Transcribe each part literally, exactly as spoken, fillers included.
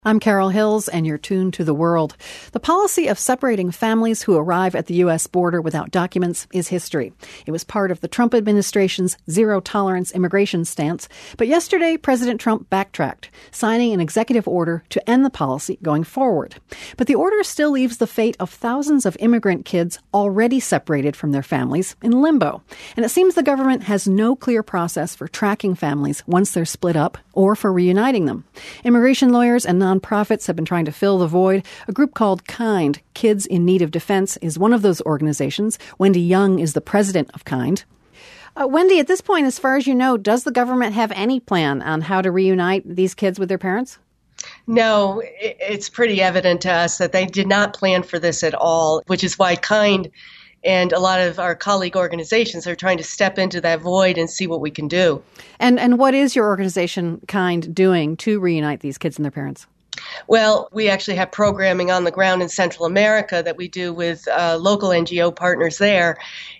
I'm Carol Hills, and you're tuned to The World. The policy of separating families who arrive at the U S border without documents is history. It was part of the Trump administration's zero-tolerance immigration stance. But yesterday, President Trump backtracked, signing an executive order to end the policy going forward. But the order still leaves the fate of thousands of immigrant kids already separated from their families in limbo. And it seems the government has no clear process for tracking families once they're split up or for reuniting them. Immigration lawyers and nonprofits have been trying to fill the void. A group called KIND, Kids in Need of Defense, is one of those organizations. Wendy Young is the president of KIND. Uh, Wendy, at this point, as far as you know, does the government have any plan on how to reunite these kids with their parents? No, it's pretty evident to us that they did not plan for this at all, which is why KIND and a lot of our colleague organizations are trying to step into that void and see what we can do. And and what is your organization, KIND, doing to reunite these kids and their parents? Well, we actually have programming on the ground in Central America that we do with uh, local N G O partners there.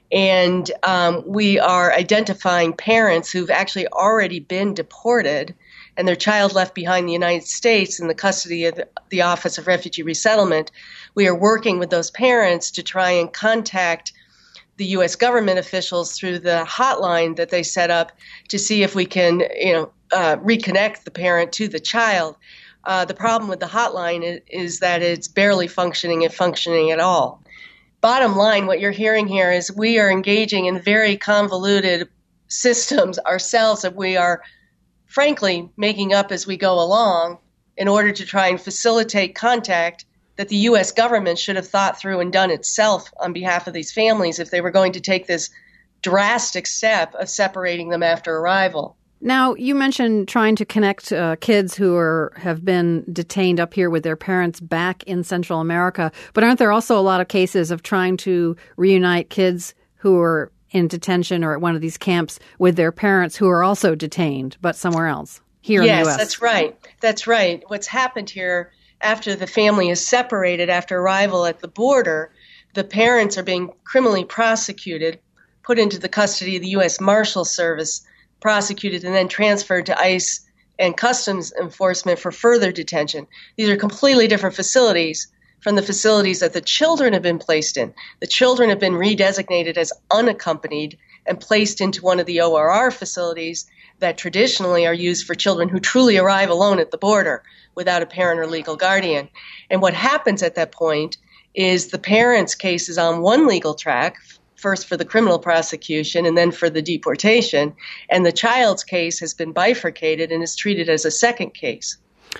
And um, we are identifying parents who've actually already been deported and their child left behind in the United States in the custody of the Office of Refugee Resettlement. We are working with those parents to try and contact the U S government officials through the hotline that they set up to see if we can, you know, uh, reconnect the parent to the child. Uh, the problem with the hotline is, is that it's barely functioning, if functioning at all. Bottom line, what you're hearing here is we are engaging in very convoluted systems ourselves that we are, frankly, making up as we go along in order to try and facilitate contact that the U S government should have thought through and done itself on behalf of these families if they were going to take this drastic step of separating them after arrival. Now, you mentioned trying to connect uh, kids who are have been detained up here with their parents back in Central America, but aren't there also a lot of cases of trying to reunite kids who are in detention or at one of these camps with their parents who are also detained, but somewhere else, here yes, in the U S? Yes, that's right. That's right. What's happened here after the family is separated after arrival at the border, the parents are being criminally prosecuted, put into the custody of the U S Marshal Service, prosecuted, and then transferred to ICE and Customs Enforcement for further detention. These are completely different facilities from the facilities that the children have been placed in. The children have been redesignated as unaccompanied and placed into one of the O R R facilities that traditionally are used for children who truly arrive alone at the border without a parent or legal guardian. And what happens at that point is the parent's case is on one legal track, first for the criminal prosecution and then for the deportation, and the child's case has been bifurcated and is treated as a second case.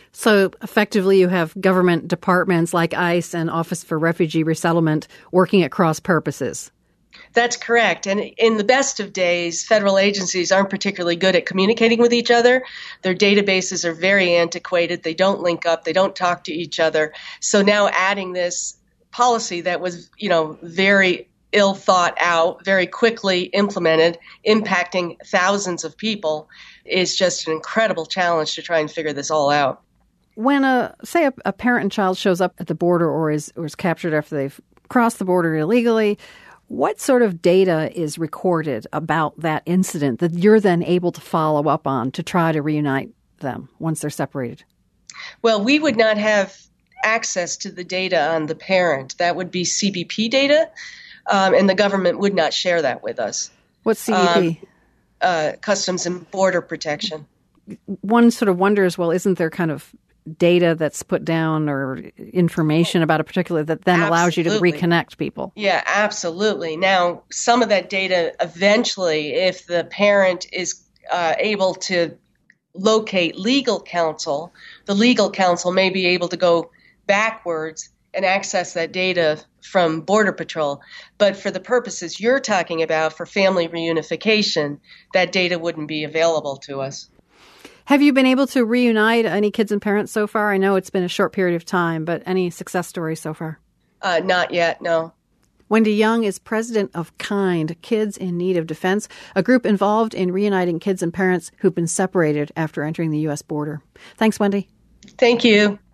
So effectively you have government departments like ICE and Office for Refugee Resettlement working at cross purposes. That's correct. And in the best of days, federal agencies aren't particularly good at communicating with each other. Their databases are very antiquated. They don't link up. They don't talk to each other. So now adding this policy that was, you know, very ill thought out, very quickly implemented, impacting thousands of people, is just an incredible challenge to try and figure this all out. When, a, say, a, a parent and child shows up at the border or is, or is captured after they've crossed the border illegally, what sort of data is recorded about that incident that you're then able to follow up on to try to reunite them once they're separated? Well, we would not have access to the data on the parent. That would be C B P data, um, and the government would not share that with us. What's C B P? Um, uh, Customs and Border Protection. One sort of wonders, well, isn't there kind of data that's put down or information about a particular that then Absolutely. allows you to reconnect people? Yeah, absolutely. Now, some of that data eventually, if the parent is uh, able to locate legal counsel, the legal counsel may be able to go backwards and access that data from Border Patrol. But for the purposes you're talking about, for family reunification, that data wouldn't be available to us. Have you been able to reunite any kids and parents so far? I know it's been a short period of time, but any success stories so far? Uh, not yet, no. Wendy Young is president of KIND, Kids in Need of Defense, a group involved in reuniting kids and parents who've been separated after entering the U S border. Thanks, Wendy. Thank you.